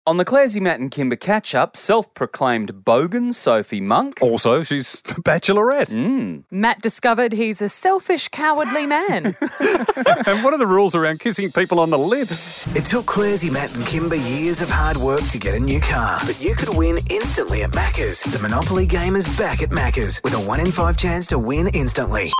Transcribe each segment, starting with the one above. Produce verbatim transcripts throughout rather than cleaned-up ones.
On the Clarsey, Matt and Kimber catch-up, self-proclaimed bogan Sophie Monk. Also, she's the Bachelorette. Mm. Matt discovered he's a selfish, cowardly man. And what are the rules around kissing people on the lips? It took Clarsey, Matt and Kimber years of hard work to get a new car, but you could win instantly at Macca's. The Monopoly game is back at Macca's with a one in five chance to win instantly.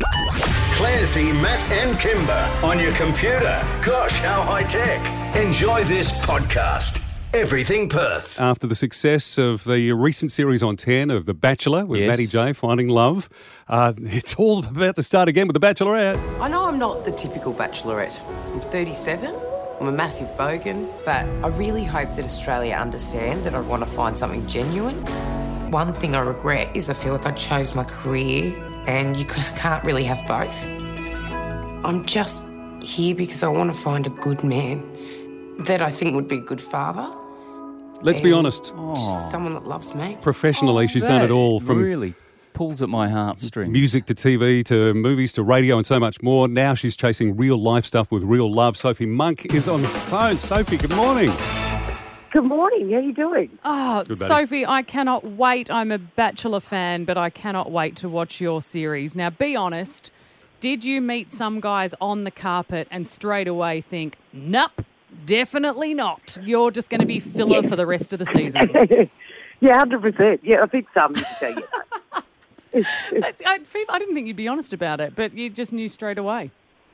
Clarsey, Matt and Kimber on your computer. Gosh, how high-tech. Enjoy this podcast. Everything Perth. After the success of the recent series on ten of The Bachelor with Yes. Matty J finding love, uh, it's all about to start again with The Bachelorette. I know I'm not the typical bachelorette. I'm thirty-seven, I'm a massive bogan, but I really hope that Australia understand that I want to find something genuine. One thing I regret is I feel like I chose my career and you can't really have both. I'm just here because I want to find a good man that I think would be a good father. Let's be and honest. just someone that loves me. Professionally, she's done it all from really pulls at my heartstrings. music to T V to movies to radio and so much more. Now she's chasing real life stuff with real love. Sophie Monk is on the phone. Sophie, good morning. Good morning. How are you doing? Oh, Good, buddy. Sophie, I cannot wait. I'm a Bachelor fan, but I cannot wait to watch your series. Now, be honest. Did you meet some guys on the carpet and straight away think, nope, definitely not. You're just going to be filler for the rest of the season? Yeah, one hundred percent. Yeah, I think some. You can say, yeah. That's- I, I didn't think you'd be honest about it, but you just knew straight away.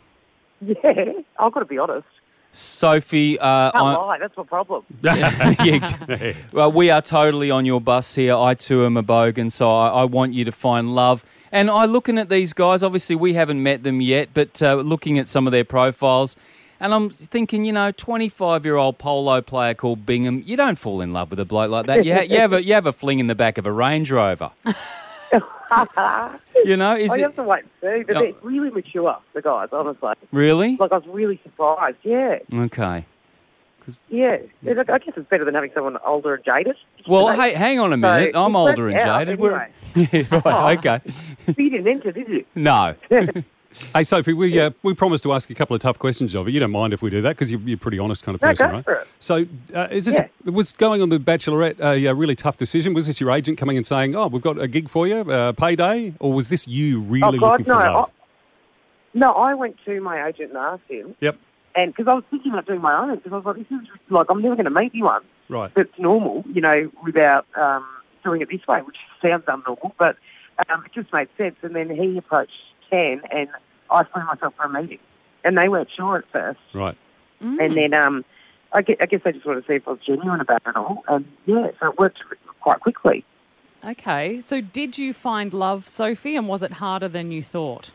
Yeah, I've got to be honest. Sophie, uh, Can't I- lie, that's my problem. yeah, exactly. Well, we are totally on your bus here. I too am a bogan, so I, I want you to find love. And I looking at these guys, obviously we haven't met them yet, but uh, looking at some of their profiles, and I'm thinking, you know, twenty-five-year-old polo player called Bingham, you don't fall in love with a bloke like that. You, ha- you, have, a, you have a fling in the back of a Range Rover. You know, is I it have to wait and see, but Oh. they're really mature, the guys, honestly. really? Like, I was really surprised. Yeah, Okay. yeah. Yeah, look, I guess it's better than having someone older and jaded. Well, You know? hey, hang on a minute. So, I'm it older and worked out jaded. We're- anyway. Yeah, right, okay. You didn't enter, did you? No. Hey, Sophie, we uh, we promised to ask a couple of tough questions of you. You don't mind if we do that because you're, you're a pretty honest kind of No, person, go right? for it. So, uh, is this Yeah. was going on The Bachelorette a, a really tough decision? Was this your agent coming and saying, "Oh, we've got a gig for you, uh, payday," or was this you really Oh, God, looking for no. love? I, no, I went to my agent and asked him, Yep, and because I was thinking about doing my own, because I was like, this is like, I'm never going to meet anyone right. that's normal, you know, without um, doing it this way, which sounds unnormal, but um, it just made sense. And then he approached Ken, and I flew myself for a meeting, and they weren't sure at first. Right. And then um, I, guess, I guess they just wanted to see if I was genuine about it all, and yeah, so it worked quite quickly. Okay, so did you find love, Sophie, and was it harder than you thought?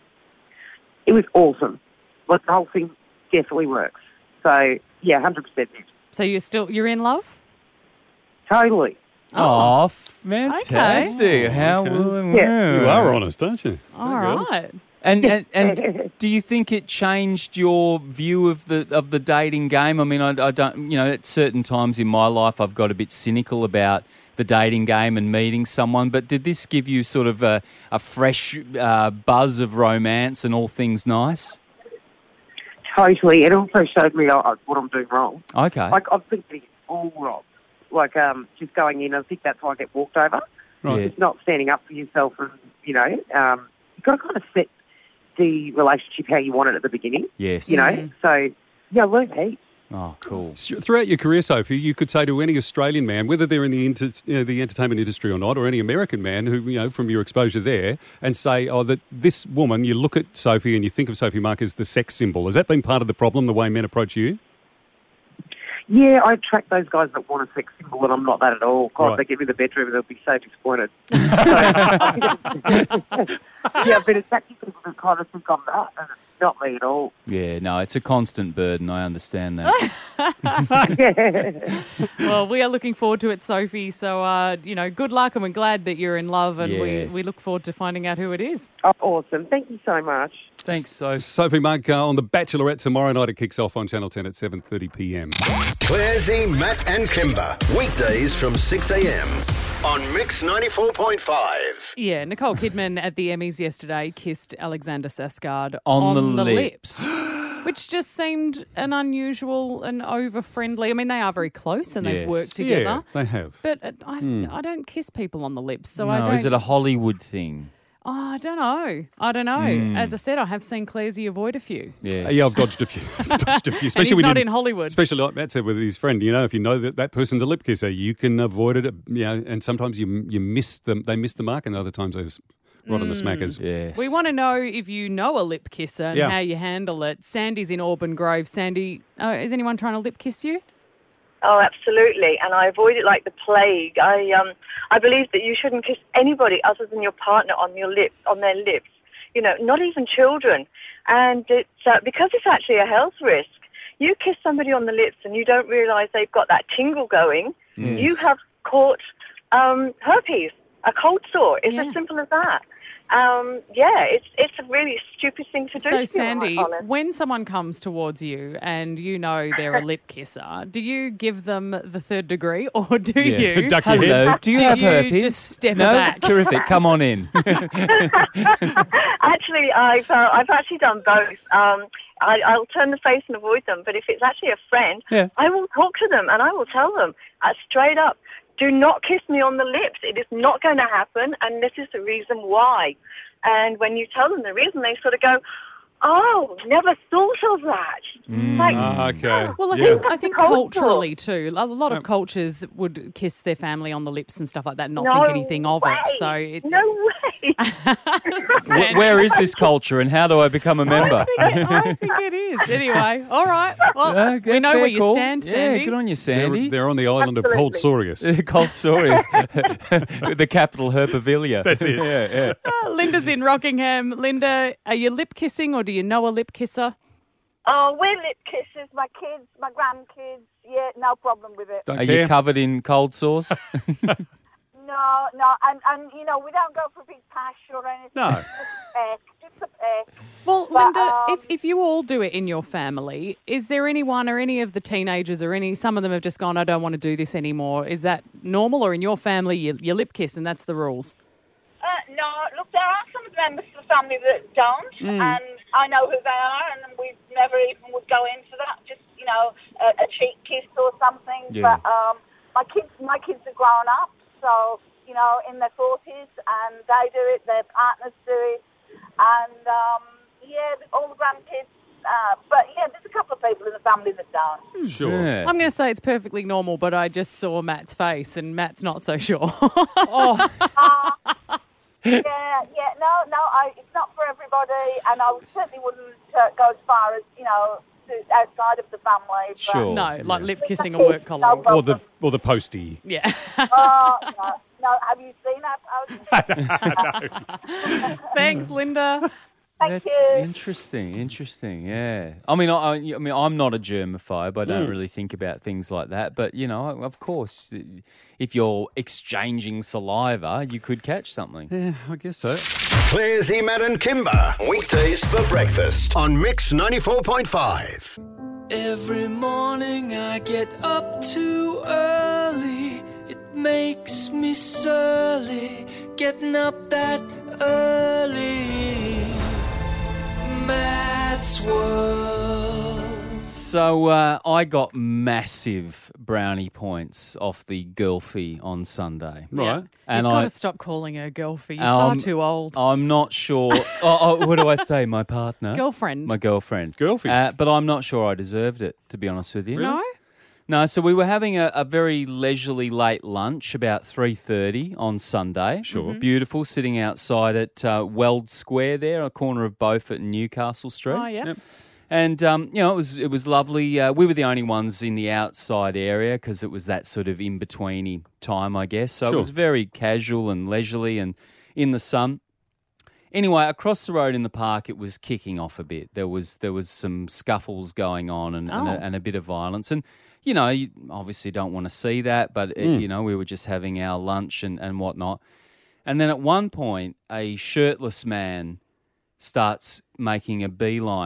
It was awesome. Like, the whole thing definitely works. So yeah, one hundred percent did. So you're still you're in love? Totally. Oh, fantastic. How Okay. will Yeah. You are honest, aren't you? All There you go. right. And, and and do you think it changed your view of the of the dating game? I mean, I, I don't, you know, at certain times in my life, I've got a bit cynical about the dating game and meeting someone. But did this give you sort of a, a fresh uh, buzz of romance and all things nice? Totally. It also showed me uh, what I'm doing wrong. Okay. Like, I've been doing it all wrong. Like, um, just going in, I think that's why I get walked over. Right. Just not standing up for yourself and, you know, um, you've got to kind of set the relationship how you want it at the beginning, Yes. you know. So, yeah, I learned heaps. Oh, cool. So throughout your career, Sophie, you could say to any Australian man, whether they're in the inter, you know, the entertainment industry or not, or any American man who, you know, from your exposure there, and say, oh, that this woman, you look at Sophie and you think of Sophie Monk as the sex symbol. Has that been part of the problem, the way men approach you? Yeah, I attract those guys that want a sex symbol, and I'm not that at all. God, Right. they get me in the bedroom, and they'll be so disappointed. So, yeah, I've been attracting people that kind of think I'm that, and it's not me at all. Yeah, no, it's a constant burden. I understand that. Yeah. Well, we are looking forward to it, Sophie. So, uh, you know, good luck, and we're glad that you're in love, and we, Yeah. we look forward to finding out who it is. Oh, awesome. Thank you so much. Thanks, so. Sophie Monk uh, on The Bachelorette tomorrow night. It kicks off on Channel ten at seven thirty p m. Clarsey, Matt and Kimber. Weekdays from six a m on Mix ninety-four point five. Yeah, Nicole Kidman at the Emmys yesterday kissed Alexander Skarsgård On on, the the lips. lips. Which just seemed an unusual and over-friendly. I mean, they are very close and they've Yes. worked together. Yeah, they have. But uh, I, Hmm. I don't kiss people on the lips, so no, I don't. is it a Hollywood thing? Oh, I don't know. I don't know. Mm. As I said, I have seen Claresy avoid a few. Yes. Uh, yeah, I've dodged a few. I've dodged a few. And Especially he's when not you- in Hollywood. Especially like Matt said with his friend, you know, if you know that that person's a lip kisser, you can avoid it. You know, and sometimes you you miss them. They miss the mark, and other times they was right on the smackers. Yes. We want to know if you know a lip kisser and Yeah. how you handle it. Sandy's in Auburn Grove. Sandy, uh, is anyone trying to lip kiss you? Oh, absolutely, and I avoid it like the plague. I um, I believe that you shouldn't kiss anybody other than your partner on your lips, on their lips. You know, not even children, and it's uh, because it's actually a health risk. You kiss somebody on the lips and you don't realise they've got that tingle going. Yes. You have caught um, herpes, a cold sore. It's Yeah. as simple as that. Um, yeah, it's it's a really stupid thing to do. So, to be Sandy, honest. when someone comes towards you and you know they're a lip kisser, do you give them the third degree or do Yeah, you? duck your head. Hello, do you Do have you herpes? just step no? back? Terrific, come on in. Actually, I've uh, I've actually done both. Um, I, I'll turn the face and avoid them, but if it's actually a friend, Yeah. I will talk to them and I will tell them uh, straight up, do not kiss me on the lips. It is not going to happen, and this is the reason why. And when you tell them the reason, they sort of go, oh, never thought of that. Like, Ah, okay. Well, I Yeah. think I think Cultural. culturally too, a lot of Um, cultures would kiss their family on the lips and stuff like that, and not no think anything of way. it. So, it, no way. Wh- Where is this culture and how do I become a member? I think it is. Anyway, all right. Well, Uh, we know fair where you call. stand, Yeah, Sandy. good on you, They're, Sandy. they're on the island of Cold Sorius. Cold Sorius, the capital Herpophilia. That's it. Yeah, yeah. Ah, Linda's in Rockingham. Linda, are you lip kissing or do you know a lip kisser? Oh, we're lip kissers. My kids, my grandkids. Yeah, no problem with it. Don't Are care. you covered in cold sores? No, no, and, and you know, we don't go for a big pash or anything. No. Just a peck, just a peck. Well, But, Linda, um, if, if you all do it in your family, is there anyone or any of the teenagers or any, some of them have just gone, I don't want to do this anymore. Is that normal, or in your family, you, you lip kiss and that's the rules? Uh, no, look, there are some members of the family that don't, Hmm. and I know who they are, and we never even would go into that. Just, you know, a, a cheek kiss or something. Yeah. But um, my kids, my kids are grown up, so you know, in their forties, and they do it. Their partners do it, and um, yeah, all the grandkids. Uh, but yeah, there's a couple of people in the family that don't. Sure. Yeah. I'm going to say it's perfectly normal, but I just saw Matt's face and Matt's not so sure. Oh, Yeah, yeah, no, no, I, it's not for everybody, and I certainly wouldn't uh, go as far as, you know, to outside of the family. But, Sure. No, like Yeah. lip kissing a work No colleague. problem. Or the or the postie. Yeah. Oh, no, no, have you seen that post? Thanks, Linda. Thank That's you. interesting. Interesting. Yeah. I mean, I, I I mean, I'm not a germaphobe. I don't Mm. really think about things like that. But you know, of course, if you're exchanging saliva, you could catch something. Yeah, I guess so. Claire's Matt and Kimber. Weekdays for breakfast on Mix ninety-four point five. Every morning I get up too early. It makes me surly getting up that early. Matt's World. So uh, I got massive brownie points off the girlfie on Sunday. Right. And You've got I, to stop calling her girlfie. You're far Um, too old. I'm not sure. oh, oh, what do I say? My partner, Girlfriend. my girlfriend, Girlfie. Uh, but I'm not sure I deserved it, to be honest with you. No? No, so we were having a, a very leisurely late lunch, about three thirty on Sunday. Sure. Mhm. Beautiful, sitting outside at uh, Weld Square there, a corner of Beaufort and Newcastle Street. Oh, yeah. Yep. And, um, you know, it was it was lovely. Uh, we were the only ones in the outside area because it was that sort of in-betweeny time, I guess. So Sure. it was very casual and leisurely and in the sun. Anyway, across the road in the park, it was kicking off a bit. There was there was some scuffles going on and, and, Oh. a, and a bit of violence. And, you know, you obviously don't want to see that, but, it, Mm. you know, we were just having our lunch and, and whatnot. And then at one point, a shirtless man starts making a beeline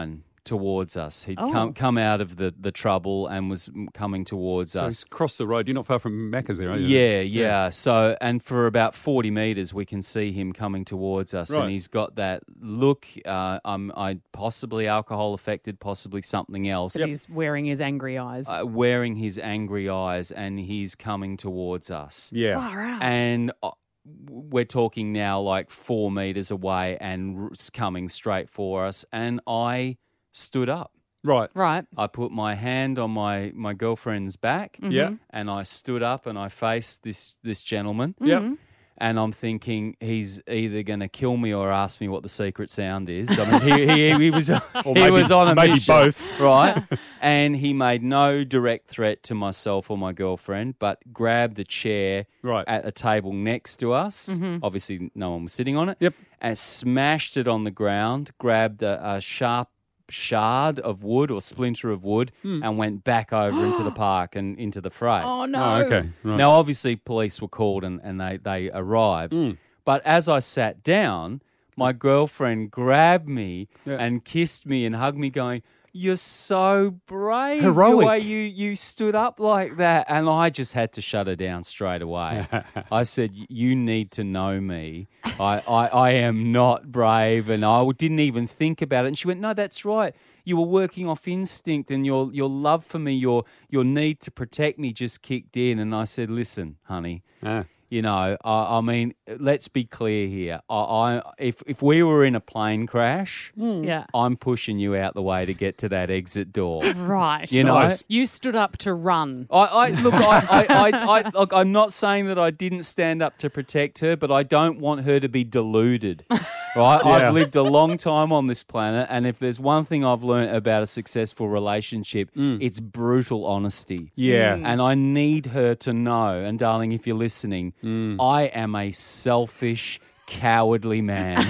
towards us. He'd Oh. come come out of the, the trouble and was coming towards So us. he's crossed the road. You're not far from Macca's there, are you? Yeah, yeah. So, and for about forty metres, we can see him coming towards us, Right. and he's got that look. Uh, I'm, I possibly alcohol affected, possibly something else. He's wearing his angry eyes. Uh, wearing his angry eyes, and he's coming towards us. Yeah. Far out. And uh, we're talking now like four metres away and r- coming straight for us. And I stood up. Right. Right. I put my hand on my, my girlfriend's back. Yeah. And I stood up and I faced this, this gentleman. Yep. And I'm thinking he's either going to kill me or ask me what the secret sound is. I mean, he, he, he was he maybe- was on a maybe mission, both. right? And he made no direct threat to myself or my girlfriend, but grabbed a chair Right. at a table next to us. Obviously, no one was sitting on it. Yep. And smashed it on the ground. Grabbed a, a sharp shard of wood or splinter of wood and went back over into the park and into the fray. Oh, no. Oh, okay. Right. Now, obviously, police were called and, and they, they arrived. Mm. But as I sat down, my girlfriend grabbed me Yeah. and kissed me and hugged me, going, "You're so brave. Heroic. The way you, you stood up like that." And I just had to shut her down straight away. I said, "You need to know me. I, I, I am not brave." And I didn't even think about it. And she went, "No, that's right. You were working off instinct, and your your love for me, your your need to protect me just kicked in." And I said, "Listen, honey, Ah. you know, I, I mean, let's be clear here. I, I if if we were in a plane crash, Yeah. I'm pushing you out the way to get to that exit door." Right. You know? Nice. You stood up to run. I, I look. I, I, I, I, look. I'm not saying that I didn't stand up to protect her, but I don't want her to be deluded. Right? Yeah. I've lived a long time on this planet, and if there's one thing I've learned about a successful relationship, it's brutal honesty. Yeah. And I need her to know. And darling, if you're listening, I am a selfish, cowardly man.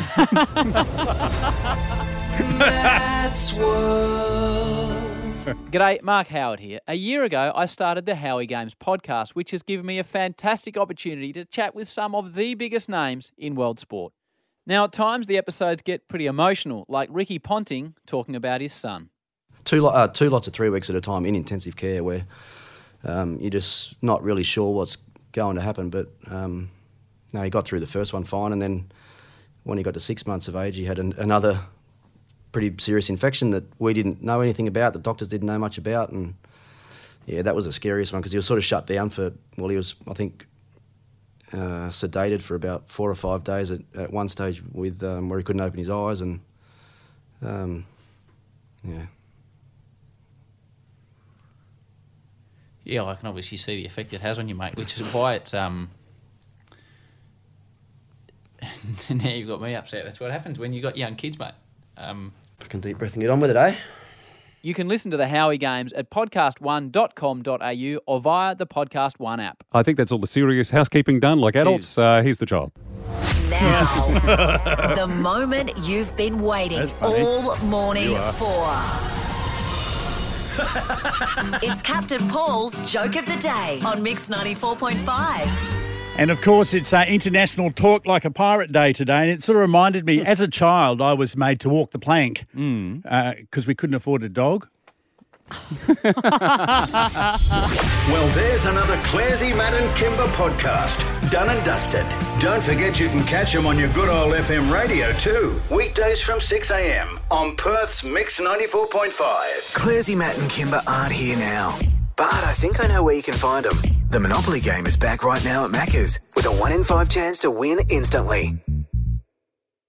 Matt's World. G'day, Mark Howard here. A year ago, I started the Howie Games podcast, which has given me a fantastic opportunity to chat with some of the biggest names in world sport. Now, at times, the episodes get pretty emotional, like Ricky Ponting talking about his son. Two, lo- uh, two lots of three weeks at a time in intensive care where um, you're just not really sure what's going to happen. But um, no, he got through the first one fine, and then when he got to six months of age, he had an, another pretty serious infection that we didn't know anything about, the doctors didn't know much about, and yeah, that was the scariest one because he was sort of shut down for, well, he was, I think, uh, sedated for about four or five days at, at one stage with um, where he couldn't open his eyes, and um, yeah. Yeah, I can obviously see the effect it has on you, mate, which is why it's... um. Now you've got me upset. That's what happens when you've got young kids, mate. Um, Fucking deep breath and get on with it, eh? You can listen to the Howie Games at podcast one dot com dot a u or via the Podcast One app. I think that's all the serious housekeeping done. Like adults, uh, here's the job. Now, the moment you've been waiting That's funny. all morning You are. for. It's Captain Paul's Joke of the Day on Mix ninety-four point five. And of course, it's uh, International Talk Like a Pirate Day today, and it sort of reminded me, as a child, I was made to walk the plank because we couldn't afford a dog. Well, there's another Clarsey, Matt and Kimber podcast. Done and dusted. Don't forget you can catch them on your good old F M radio too. Weekdays from six a.m. on Perth's Mix ninety-four point five. Clarsey, Matt and Kimber aren't here now, but I think I know where you can find them. The Monopoly game is back right now at Macca's with a one in five chance to win instantly.